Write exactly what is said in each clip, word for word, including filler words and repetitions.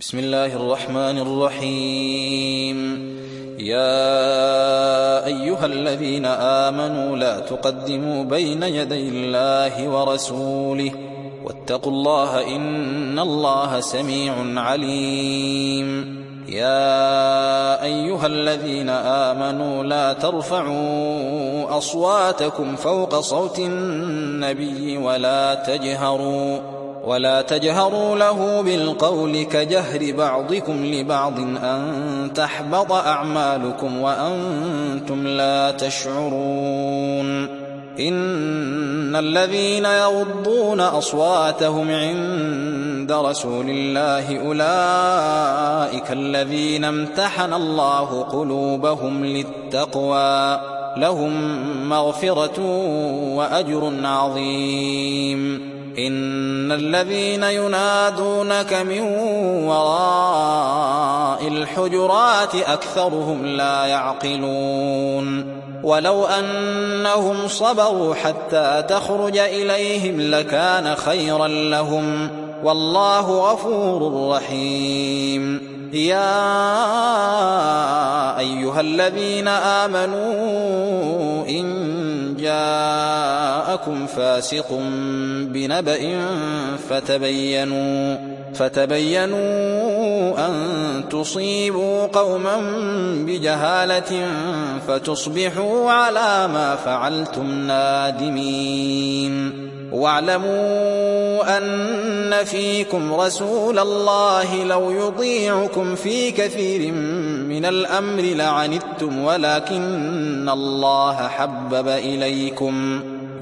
بسم الله الرحمن الرحيم. يا أيها الذين آمنوا لا تقدموا بين يدي الله ورسوله واتقوا الله إن الله سميع عليم. يا أيها الذين آمنوا لا ترفعوا أصواتكم فوق صوت النبي ولا تجهروا ولا تجهروا له بالقول كجهر بعضكم لبعض أن تحبط أعمالكم وأنتم لا تشعرون. إن الذين يغضون أصواتهم عند رسول الله أولئك الذين امتحن الله قلوبهم للتقوى لهم مغفرة وأجر عظيم. إن الذين ينادونك من وراء الحجرات أكثرهم لا يعقلون. ولو أنهم صبروا حتى تخرج إليهم لكان خيرا لهم والله غفور رحيم. يا أيها الذين آمنوا إن جاءكم فاسق بنبأ فتبينوا فتبينوا أن تصيبوا قوما بجهالة فتصبحوا على ما فعلتم نادمين. واعلموا أن فيكم رسول الله لو يطيعكم في كثير من الأمر لعنتم ولكن الله حبب إليكم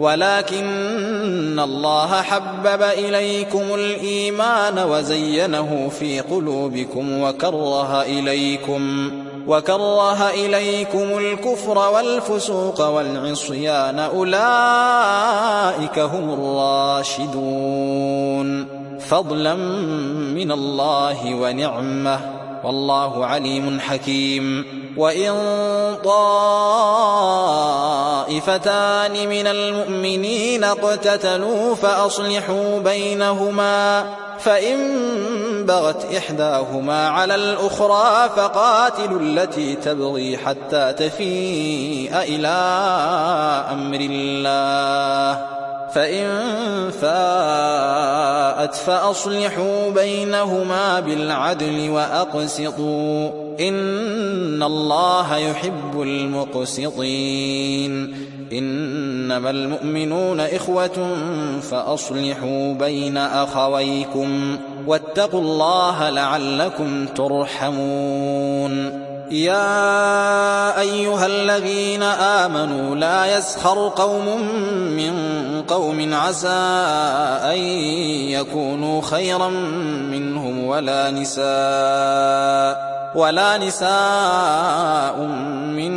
ولكن الله حبب إليكم الإيمان وزينه في قلوبكم وكره إليكم وكره إليكم الكفر والفسوق والعصيان أولئك هم الراشدون فضلا من الله ونعمة والله عليم حكيم. وإن طائفتان من المؤمنين اقتتلوا فأصلحوا بينهما فإن بغت إحداهما على الأخرى فقاتلوا التي تبغي حتى تفيء إلى أمر الله فإن فاءت فأصلحوا بينهما بالعدل وأقسطوا إن الله يحب المقسطين. إنما المؤمنون إخوة فأصلحوا بين أخويكم واتقوا الله لعلكم ترحمون. يا أيها الذين آمنوا لا يسخر قوم من قوم عسى أن يكونوا خيرا منهم ولا نساء ولا نساء من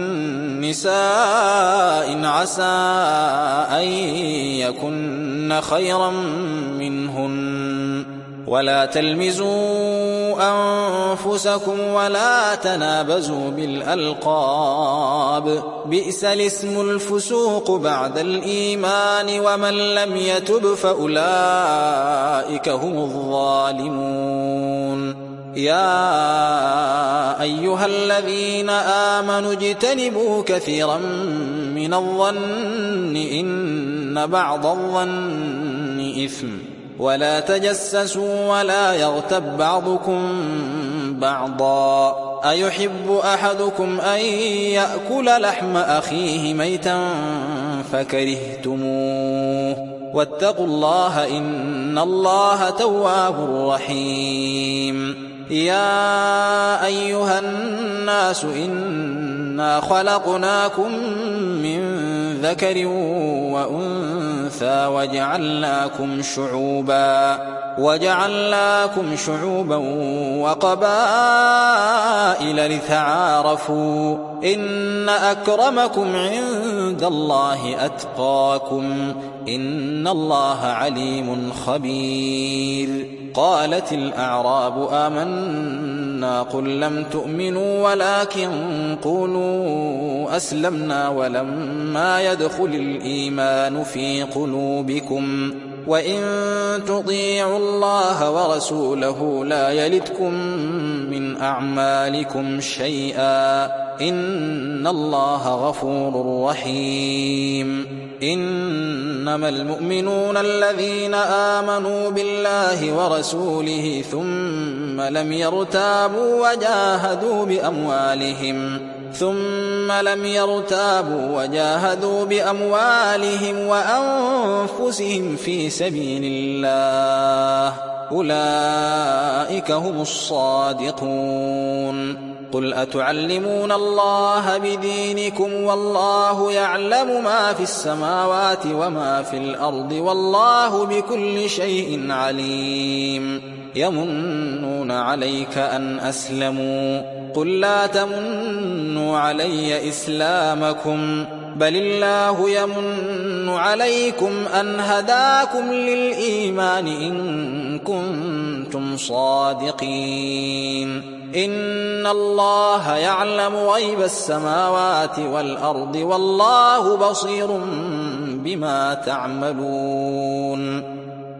نساء عسى أن يكن خيرا منهن ولا تلمزوا أنفسكم ولا تنابزوا بالألقاب بئس الاسم الفسوق بعد الإيمان ومن لم يتب فأولئك هم الظالمون. يا أيها الذين آمنوا اجتنبوا كثيرا من الظن إن بعض الظن إثم ولا تجسسوا ولا يغتب بعضكم بعضا أيحب أحدكم أن يأكل لحم أخيه ميتا فكرهتموه واتقوا الله إن الله تواب رحيم. يا أيها الناس إنا خلقناكم من ذكر وأنثى وجعلناكم شعوبا وجعلناكم شعوبا وقبائل لتعارفوا إن أكرمكم عند الله أتقاكم إن الله عليم خبير. قالت الأعراب آمنا قل لم تؤمنوا ولكن قولوا أسلمنا ولما يدخل الإيمان في قلوبكم وإن تطيعوا الله ورسوله لا يلتكم من أعمالكم شيئا إن الله غفور رحيم إنما المؤمنون الذين آمنوا بالله ورسوله ثم لم يرتابوا وجاهدوا بأموالهم ثم لم يرتابوا وجاهدوا بأموالهم وأنفسهم في سبيل الله أولئك هم الصادقون قل أتعلمون الله بدينكم والله يعلم ما في السماوات وما في الأرض والله بكل شيء عليم يمنون عليك أن أسلموا قل لا تمنوا علي إسلامكم بل الله يمن عليكم أن هداكم للإيمان إن كنتم صادقين إن الله يعلم غيب السماوات والأرض والله بصير بما تعملون